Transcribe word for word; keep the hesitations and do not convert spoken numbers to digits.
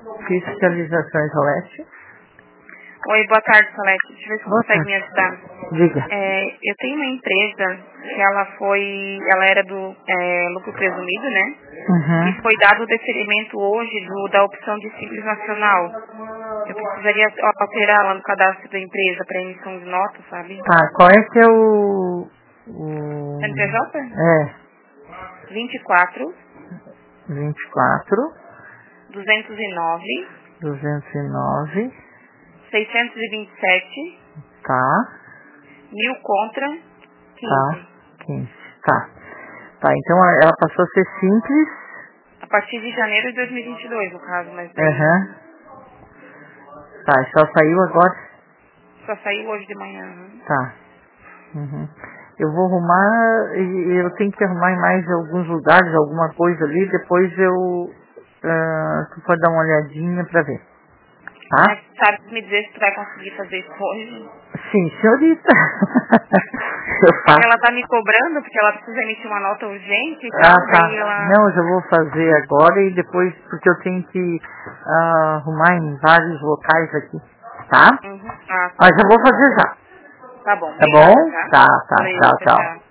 Fiscalizações Salete. Oi, boa tarde, Salete. Deixa eu ver se você Boa consegue tarde. me ajudar. Diga. É, eu tenho uma empresa que ela foi, ela era do é, lucro presumido, né? Uhum. E foi dado o deferimento hoje do, da opção de Simples Nacional. Eu precisaria alterar lá no cadastro da empresa para emissão de nota, sabe? Tá, qual é que é o... o... C N P J? É, vinte e quatro, vinte e quatro, duzentos e nove, duzentos e nove, seiscentos e vinte e sete, tá, mil contra, tá, quinze. quinze, tá. Tá, então ela passou a ser simples. A partir de janeiro de dois mil e vinte e dois, no caso, mas daí Aham. Tá, só saiu agora? só saiu hoje de manhã. Né? Tá. Uhum. Eu vou arrumar, e eu tenho que arrumar em mais alguns lugares, alguma coisa ali, depois eu, ah, tu pode dar uma olhadinha pra ver, Mas tá? sabe me dizer se tu vai conseguir fazer isso hoje? Sim, senhorita. Eu É que faço. ela tá me cobrando, porque ela precisa emitir uma nota urgente e Ah, tal, daí tá. ela... Não, eu já vou fazer agora e depois, porque eu tenho que ah, arrumar em vários locais aqui, tá? Uhum. Ah, Mas tá. eu vou fazer já. Tá bom, Tá obrigada, bom? tá? Tá, tá. Valeu, Tchau, tchau, tchau. tchau.